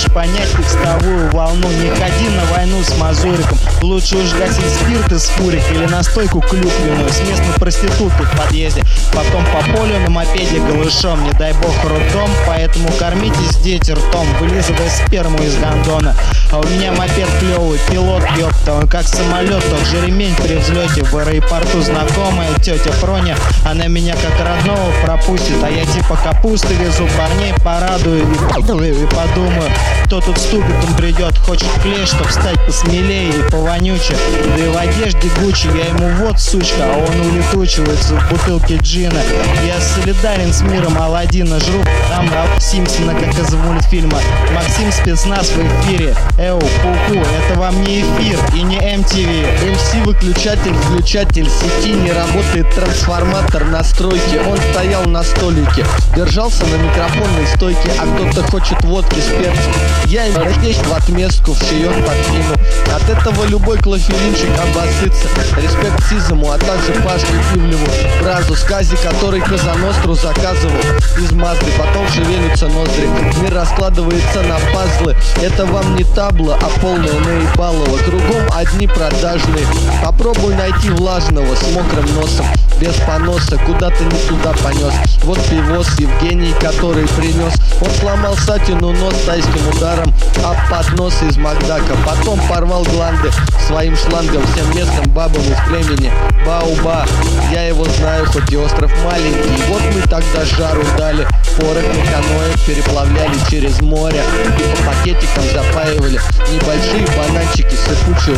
хочешь понять текстовую волну, не ходи на войну с мазуриком. Лучше уж гасить спирт из фурик или настойку клюквенную с местной проституткой в подъезде. Потом по полю на мопеде голышом, не дай бог роддом, поэтому кормитесь, дети, ртом, вылизывая сперму из гондона. А у меня мопед клевый, пилот, ёпта, он как самолет, тот же ремень при взлете. В аэропорту знакомая тетя Фроня, она меня как родного пропустит, а я типа капусты везу, парней порадую и подумаю, кто тут с тубиком придет, хочет клей, чтоб стать посмелее и повонюче. Да и в одежде Гуччи, я ему вот сучка, а он улетучивается в бутылке джина. Я солидарен с миром Аладдина, жру там Симпсона, как из мультфильма. Максим, спецназ в эфире. Эу, пуку, это вам не эфир и не MTV. MC выключатель, включатель сети, не работает трансформатор настройки. Он стоял на столике, держался на микрофонной стойке, а кто-то хочет водки с перцем. Я им здесь в отместку в чаек подкину. От этого любой клофелинчик обоссытся. Респект Сизому, а также Пашке Ивлеву, бразу скази, который Казаностру заказывал из Мазды. Потом шевелятся ноздри, мир раскладывается на пазлы. Это вам не табло, а полное наебалово. Кругом одни продажные. Попробуй найти влажного с мокрым носом, без поноса, куда-то не туда понес. Вот пивос Евгений, который принес. Он сломал Сатину нос тайским ударом об поднос из Макдака. Потом порвал гланды своим шлангом всем местным бабам из племени Бауба. Я его знаю, хоть и остров маленький. Вот мы тогда жару дали, порох на каноэ переплавляли через море и по пакетикам запаивали небольшие бананчики сыпучие.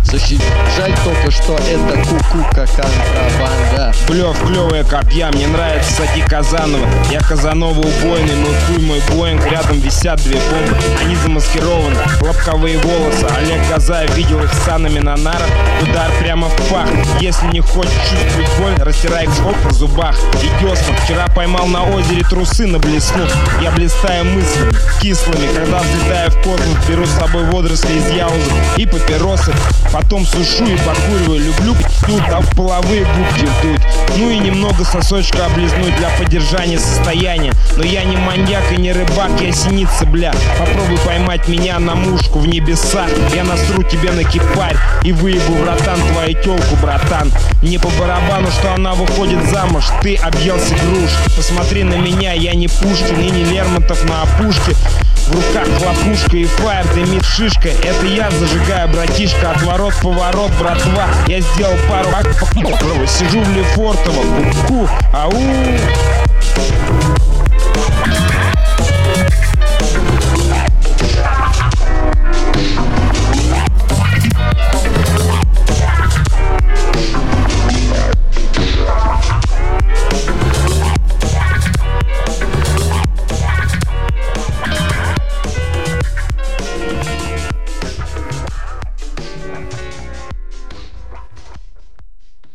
Жаль только, что это кукука контрабанда. Блев, клевая копья, мне нравится Сати Казанова. Я Казанова убойный, мой хуй, мой боинг. Рядом висят две бомбы, они замаскированы. Лобковые волосы, Олег Газаев видел их санами на нарах. Удар прямо в пах. Если не хочешь чувствовать боль, растирай кровь на зубах. И десна, вчера поймал на озере трусы на блесну. Я блистаю мыслями кислыми, когда взлетаю в космос, беру с собой водоросли из яузы и папиросы. Потом сушу и покуриваю, люблю тут, а в половые губки вдуть. Ну и немного сосочка облизнуть для поддержания состояния. Но я не маньяк и не рыбак, я синица, бля. Попробуй поймать меня на мушку в небесах. Я насру тебе на кипарь и выебу в ротан твою тёлку, братан. Мне по барабану, что она выходит замуж, ты объелся груш. Посмотри на меня, я не Пушкин и не Лермонтов на опушке. В руках хлопушка и фаер, дымит шишка. Это я зажигаю, братишка, отворот, поворот, братва. Я сделал пару сижу в Лефортово, ку-ку, ау.